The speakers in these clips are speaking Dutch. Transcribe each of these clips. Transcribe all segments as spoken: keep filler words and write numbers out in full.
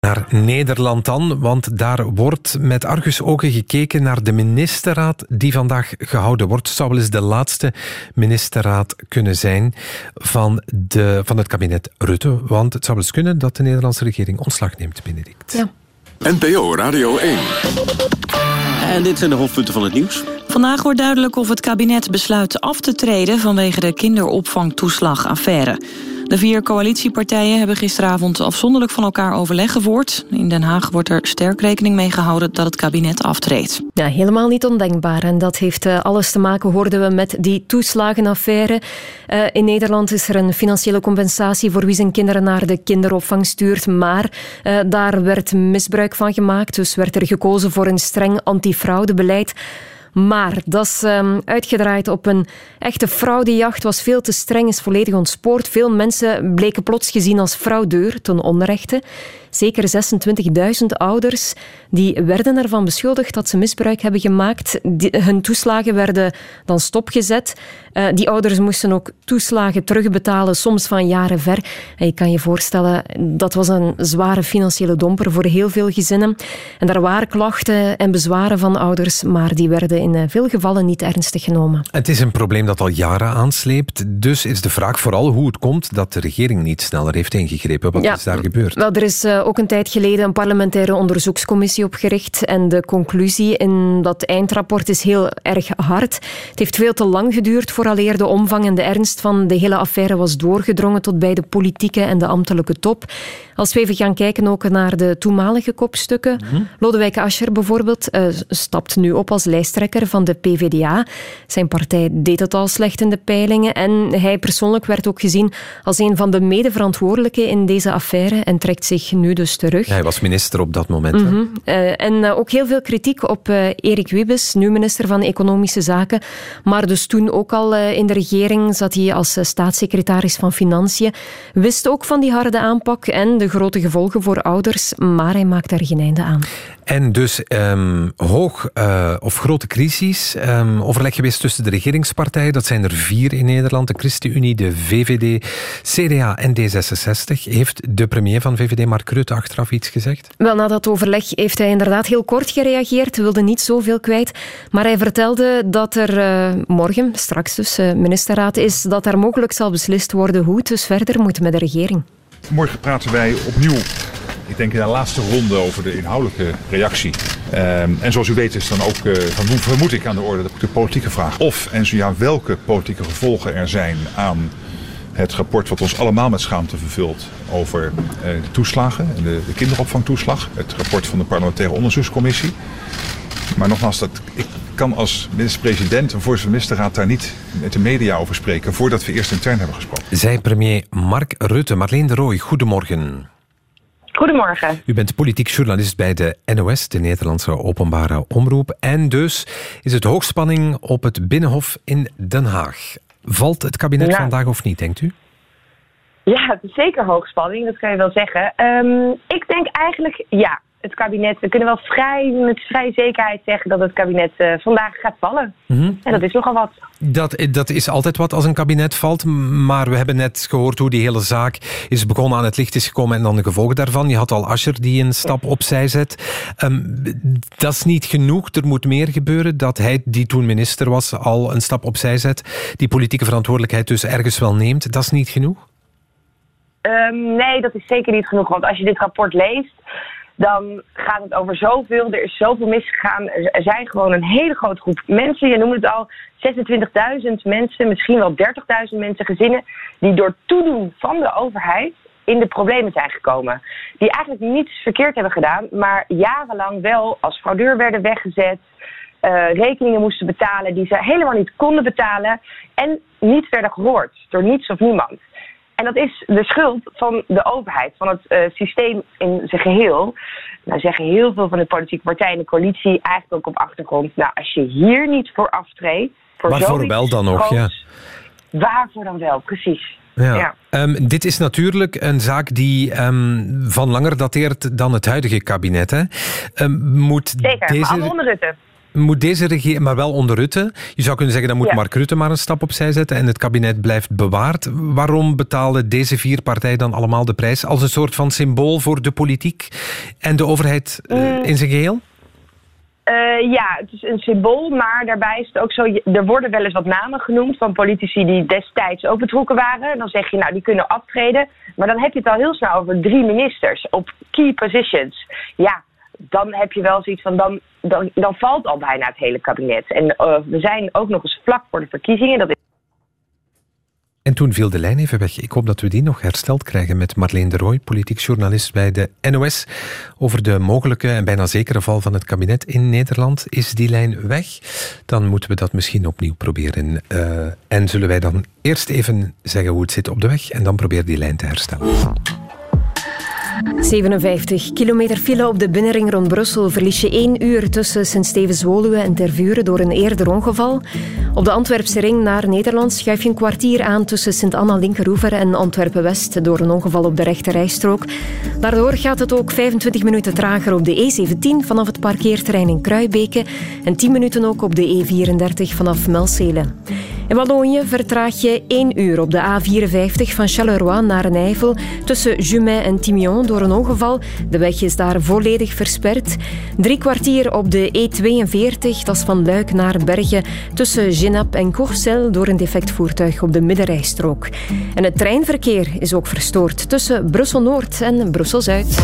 Naar Nederland dan, want daar wordt met argusogen gekeken naar de ministerraad die vandaag gehouden wordt. Het zou wel eens de laatste ministerraad kunnen zijn van, de, van het kabinet Rutte, want het zou wel eens kunnen dat de Nederlandse regering ontslag neemt, Benedict. Ja. N P O Radio één. En dit zijn de hoofdpunten van het nieuws. Vandaag wordt duidelijk of het kabinet besluit af te treden vanwege de kinderopvangtoeslagaffaire. De vier coalitiepartijen hebben gisteravond afzonderlijk van elkaar overleg gevoerd. In Den Haag wordt er sterk rekening mee gehouden dat het kabinet aftreedt. Ja, helemaal niet ondenkbaar. En dat heeft uh, alles te maken, hoorden we, met die toeslagenaffaire. Uh, in Nederland is er een financiële compensatie voor wie zijn kinderen naar de kinderopvang stuurt. Maar uh, daar werd misbruik van gemaakt. Dus werd er gekozen voor een streng antifraudebeleid. Maar dat is um, uitgedraaid op een echte fraudejacht, was veel te streng, is volledig ontspoord. Veel mensen bleken plots gezien als fraudeur ten onrechte. Zeker zesentwintigduizend ouders die werden ervan beschuldigd dat ze misbruik hebben gemaakt. Die, hun toeslagen werden dan stopgezet. Uh, die ouders moesten ook toeslagen terugbetalen, soms van jaren ver. En je kan je voorstellen, dat was een zware financiële domper voor heel veel gezinnen. En daar waren klachten en bezwaren van ouders, maar die werden in veel gevallen niet ernstig genomen. Het is een probleem dat al jaren aansleept. Dus is de vraag vooral hoe het komt dat de regering niet sneller heeft ingegrepen. Wat ja, is daar gebeurd? Wel, er is uh, ook een tijd geleden een parlementaire onderzoekscommissie opgericht. En de conclusie in dat eindrapport is heel erg hard. Het heeft veel te lang geduurd vooraleer de omvang en de ernst van de hele affaire was doorgedrongen tot bij de politieke en de ambtelijke top. Als we even gaan kijken ook naar de toenmalige kopstukken. Mm-hmm. Lodewijk Asscher bijvoorbeeld uh, stapt nu op als lijsttrekker van de P V D A. Zijn partij deed het al slecht in de peilingen en hij persoonlijk werd ook gezien als een van de medeverantwoordelijken in deze affaire en trekt zich nu dus terug. Ja, hij was minister op dat moment. Mm-hmm. Uh, en uh, ook heel veel kritiek op uh, Erik Wiebes, nu minister van Economische Zaken. Maar dus toen ook al uh, in de regering zat hij als uh, staatssecretaris van Financiën. Wist ook van die harde aanpak en de grote gevolgen voor ouders, maar hij maakt daar geen einde aan. En dus um, hoog uh, of grote crisis, um, overleg geweest tussen de regeringspartijen. Dat zijn er vier in Nederland, de ChristenUnie, de V V D, C D A en D zesenzestig. Heeft de premier van V V D, Mark Rutte, achteraf iets gezegd? Wel, na dat overleg heeft hij inderdaad heel kort gereageerd, wilde niet zoveel kwijt. Maar hij vertelde dat er uh, morgen, straks dus, uh, ministerraad is, dat er mogelijk zal beslist worden hoe het dus verder moet met de regering. Morgen praten wij opnieuw, ik denk in de laatste ronde, over de inhoudelijke reactie. Um, en zoals u weet is dan ook, uh, van, vermoed ik aan de orde, de politieke vraag. Of en zo ja, welke politieke gevolgen er zijn aan het rapport wat ons allemaal met schaamte vervult over uh, de toeslagen, de, de kinderopvangtoeslag. Het rapport van de parlementaire onderzoekscommissie. Maar nogmaals, dat, ik kan als minister-president en voorzitter van de ministerraad daar niet met de media over spreken voordat we eerst intern hebben gesproken. Zij premier Mark Rutte. Marleen de Rooij, goedemorgen. Goedemorgen. U bent politiek journalist bij de N O S, de Nederlandse Openbare Omroep. En dus is het hoogspanning op het Binnenhof in Den Haag. Valt het kabinet ja. vandaag of niet, denkt u? Ja, het is zeker hoogspanning, dat kan je wel zeggen. Um, ik denk eigenlijk, ja, het kabinet, we kunnen wel vrij, met vrij zekerheid zeggen dat het kabinet uh, vandaag gaat vallen. Mm-hmm. En dat is nogal wat. Dat, dat is altijd wat als een kabinet valt, maar we hebben net gehoord hoe die hele zaak is begonnen, aan het licht is gekomen en dan de gevolgen daarvan. Je had al Asscher die een stap opzij zet. Um, dat is niet genoeg, er moet meer gebeuren. Dat hij, die toen minister was, al een stap opzij zet. Die politieke verantwoordelijkheid dus ergens wel neemt. Dat is niet genoeg? Um, nee, dat is zeker niet genoeg, want als je dit rapport leest, dan gaat het over zoveel, er is zoveel misgegaan. Er zijn gewoon een hele grote groep mensen, je noemde het al, zesentwintigduizend mensen, misschien wel dertigduizend mensen, gezinnen, die door toedoen van de overheid in de problemen zijn gekomen. Die eigenlijk niets verkeerd hebben gedaan, maar jarenlang wel als fraudeur werden weggezet, uh, rekeningen moesten betalen die ze helemaal niet konden betalen en niet werden gehoord door niets of niemand. En dat is de schuld van de overheid, van het uh, systeem in zijn geheel. Nou zeggen heel veel van de politieke partijen en de coalitie eigenlijk ook op achtergrond. Nou, als je hier niet voor aftreedt, voor waarvoor wel dan nog, ja. Waarvoor dan wel, precies. Ja. Ja. Um, dit is natuurlijk een zaak die um, van langer dateert dan het huidige kabinet. Hè? Um, moet Zeker, deze... maar onder Rutte. moet deze regering, maar wel onder Rutte, je zou kunnen zeggen, dan moet ja. Mark Rutte maar een stap opzij zetten en het kabinet blijft bewaard. Waarom betalen deze vier partijen dan allemaal de prijs als een soort van symbool voor de politiek en de overheid uh, mm. in zijn geheel? Uh, ja, het is een symbool, maar daarbij is het ook zo, er worden wel eens wat namen genoemd van politici die destijds ook betrokken waren. Dan zeg je, nou, die kunnen aftreden. Maar dan heb je het al heel snel over drie ministers op key positions. Ja, dan heb je wel zoiets van, dan, dan, dan valt al bijna het hele kabinet. En uh, we zijn ook nog eens vlak voor de verkiezingen. Dat is... En toen viel de lijn even weg. Ik hoop dat we die nog hersteld krijgen met Marleen de Rooij, politiek journalist bij de N O S, over de mogelijke en bijna zekere val van het kabinet in Nederland. Is die lijn weg? Dan moeten we dat misschien opnieuw proberen. Uh, en zullen wij dan eerst even zeggen hoe het zit op de weg en dan proberen die lijn te herstellen. zevenenvijftig kilometer file op de binnenring rond Brussel. Verlies je één uur tussen Sint-Stevens-Woluwe en Tervuren door een eerder ongeval. Op de Antwerpse ring naar Nederland schuif je een kwartier aan tussen Sint-Anna-Linkeroever en Antwerpen-West door een ongeval op de rechte rijstrook. Daardoor gaat het ook vijfentwintig minuten trager op de E zeventien vanaf het parkeerterrein in Kruibeke en tien minuten ook op de E vierendertig vanaf Melcelen. In Wallonië vertraag je één uur op de A vierenvijftig van Charleroi naar Nijvel tussen Jumet en Timion door een ongeval. De weg is daar volledig versperd. Drie kwartier op de E tweeënveertig, dat is van Luik naar Bergen, tussen Genappe en Courcelles door een defect voertuig op de middenrijstrook. En het treinverkeer is ook verstoord tussen Brussel-Noord en Brussel-Zuid.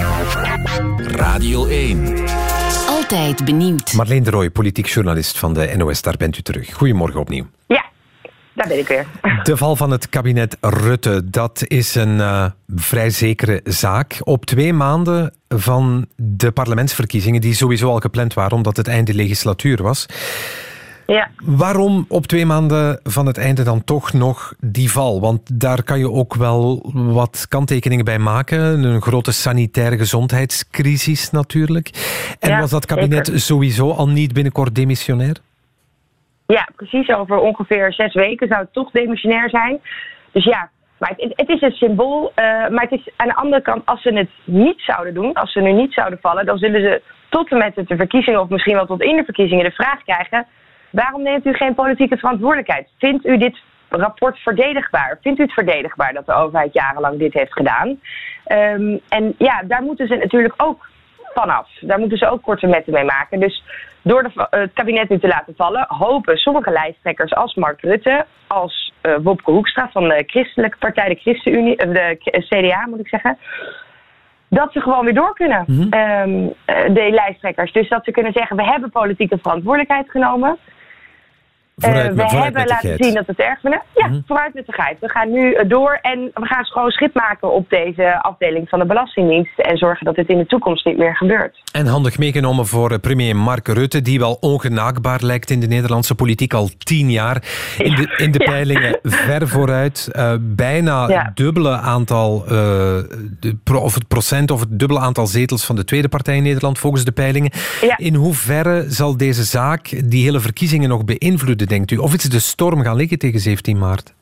Radio één. Altijd benieuwd. Marleen de Rooij, politiek journalist van de N O S, daar bent u terug. Goedemorgen opnieuw. Ja, daar ben ik weer. De val van het kabinet Rutte, dat is een uh, vrij zekere zaak. Op twee maanden van de parlementsverkiezingen, die sowieso al gepland waren omdat het einde legislatuur was. Ja. Waarom op twee maanden van het einde dan toch nog die val? Want daar kan je ook wel wat kanttekeningen bij maken. Een grote sanitaire gezondheidscrisis natuurlijk. En ja, was dat kabinet zeker sowieso al niet binnenkort demissionair? Ja, precies. Over ongeveer zes weken zou het toch demissionair zijn. Dus ja, maar het, het is een symbool. Uh, maar het is aan de andere kant, als ze het niet zouden doen, als ze nu niet zouden vallen, dan zullen ze tot en met de verkiezingen, of misschien wel tot in de verkiezingen, de vraag krijgen: waarom neemt u geen politieke verantwoordelijkheid? Vindt u dit rapport verdedigbaar? Vindt u het verdedigbaar dat de overheid jarenlang dit heeft gedaan? Um, en ja, daar moeten ze natuurlijk ook vanaf. Daar moeten ze ook korte metten mee maken. Dus door de, uh, het kabinet nu te laten vallen, hopen sommige lijsttrekkers als Mark Rutte, als uh, Wopke Hoekstra van de Christelijke Partij, de ChristenUnie, uh, de C D A moet ik zeggen, dat ze gewoon weer door kunnen, mm-hmm. um, uh, de lijsttrekkers. Dus dat ze kunnen zeggen, we hebben politieke verantwoordelijkheid genomen. Vooruit, uh, we hebben laten geit. zien dat we het erg vinden. Ja, mm-hmm. vooruit met de geit. We gaan nu uh, door en we gaan gewoon schip maken op deze afdeling van de Belastingdienst en zorgen dat dit in de toekomst niet meer gebeurt. En handig meegenomen voor premier Mark Rutte, die wel ongenaakbaar lijkt in de Nederlandse politiek al tien jaar. In de, in de ja. peilingen ver vooruit. Uh, bijna ja. het dubbele aantal, uh, de pro, of het procent of het dubbele aantal zetels van de tweede partij in Nederland volgens de peilingen. Ja. In hoeverre zal deze zaak die hele verkiezingen nog beïnvloeden, denkt u? Of is de storm gaan liggen tegen zeventien maart?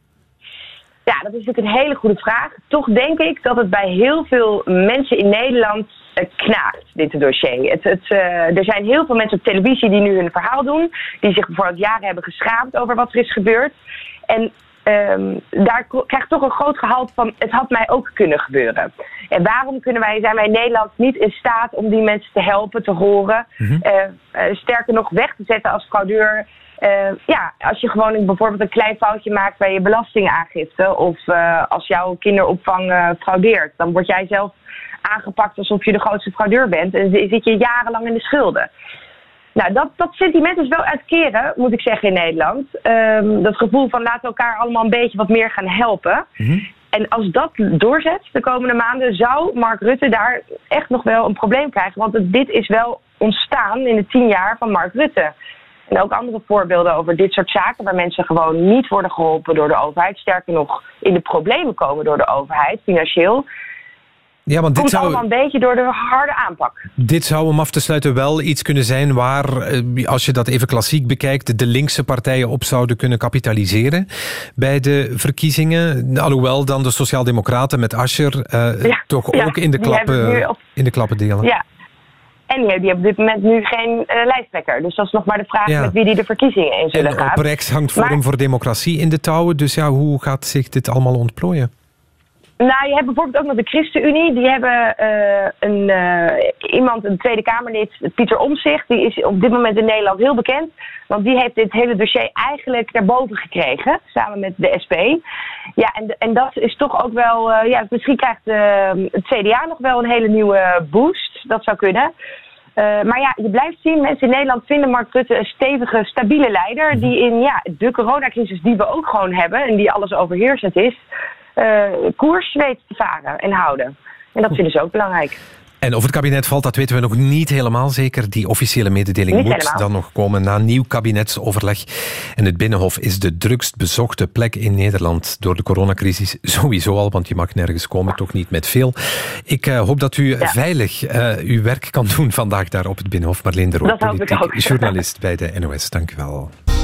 Ja, dat is natuurlijk een hele goede vraag. Toch denk ik dat het bij heel veel mensen in Nederland uh, knaagt, dit dossier. Het, het, uh, er zijn heel veel mensen op televisie die nu hun verhaal doen, die zich bijvoorbeeld jaren hebben geschaamd over wat er is gebeurd. En um, daar krijgt toch een groot gehalte van, het had mij ook kunnen gebeuren. En waarom kunnen wij, zijn wij in Nederland niet in staat om die mensen te helpen, te horen, mm-hmm. uh, uh, sterker nog weg te zetten als fraudeur? Uh, ja, als je gewoon bijvoorbeeld een klein foutje maakt bij je belastingaangifte of uh, als jouw kinderopvang uh, fraudeert, dan word jij zelf aangepakt alsof je de grootste fraudeur bent en zit je jarenlang in de schulden. Nou, dat, dat sentiment is wel uitkeren, moet ik zeggen, in Nederland. Um, dat gevoel van laten we elkaar allemaal een beetje wat meer gaan helpen. Mm-hmm. En als dat doorzet de komende maanden, zou Mark Rutte daar echt nog wel een probleem krijgen. Want dit is wel ontstaan in de tien jaar van Mark Rutte. En ook andere voorbeelden over dit soort zaken waar mensen gewoon niet worden geholpen door de overheid. Sterker nog, in de problemen komen door de overheid, financieel. Ja, want dit komt zou, allemaal een beetje door de harde aanpak. Dit zou om af te sluiten wel iets kunnen zijn waar, als je dat even klassiek bekijkt, de linkse partijen op zouden kunnen kapitaliseren bij de verkiezingen. Alhoewel dan de Sociaaldemocraten met Asscher uh, ja, toch ja, ook in de, klappen, op... in de klappen delen. Ja. En die hebben op dit moment nu geen uh, lijsttrekker. Dus dat is nog maar de vraag ja. met wie die de verkiezingen in zullen en gaan. En op rechts hangt Forum maar, voor Democratie in de touwen. Dus ja, hoe gaat zich dit allemaal ontplooien? Nou, je hebt bijvoorbeeld ook nog de ChristenUnie. Die hebben uh, een, uh, iemand, een Tweede Kamerlid, Pieter Omtzigt. Die is op dit moment in Nederland heel bekend. Want die heeft dit hele dossier eigenlijk naar boven gekregen. Samen met de S P. Ja, en, en dat is toch ook wel... Uh, ja, misschien krijgt uh, het C D A nog wel een hele nieuwe boost. Dat zou kunnen. Uh, maar ja, je blijft zien, mensen in Nederland vinden Mark Rutte een stevige, stabiele leider. Die in ja, de coronacrisis die we ook gewoon hebben. En die alles overheersend is. Uh, koers weet te varen en houden. En dat vinden ze ook belangrijk. En of het kabinet valt, dat weten we nog niet helemaal zeker. Die officiële mededeling niet moet helemaal. dan nog komen na nieuw kabinetsoverleg. En het Binnenhof is de drukst bezochte plek in Nederland door de coronacrisis. Sowieso al, want je mag nergens komen, toch niet met veel. Ik uh, hoop dat u ja. veilig uh, uw werk kan doen vandaag daar op het Binnenhof. Marleen de Rooij, politiek journalist bij de N O S. Dank u wel.